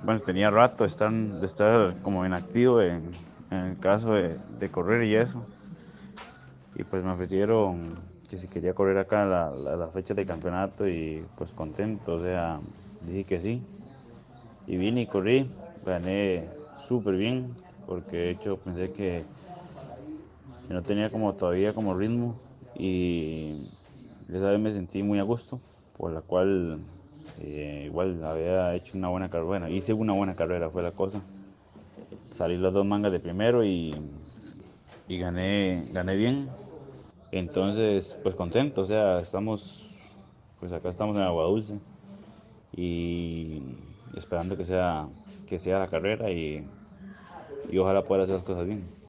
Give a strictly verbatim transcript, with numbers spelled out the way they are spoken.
bueno, tenía rato de estar, de estar como inactivo en, en el caso de, de correr y eso. Y pues me ofrecieron que si quería correr acá la, la, la fecha de campeonato y pues contento, o sea, dije que sí. Y vine y corrí, gané súper bien, porque de hecho pensé que, que no tenía como todavía como ritmo y esa vez me sentí muy a gusto, por la cual eh, igual había hecho una buena carrera, bueno, hice una buena carrera fue la cosa. Salí las dos mangas de primero y, y gané, gané bien. Entonces, pues contento, o sea, estamos, pues acá estamos en Agua Dulce y esperando que sea, que sea la carrera y, y ojalá pueda hacer las cosas bien.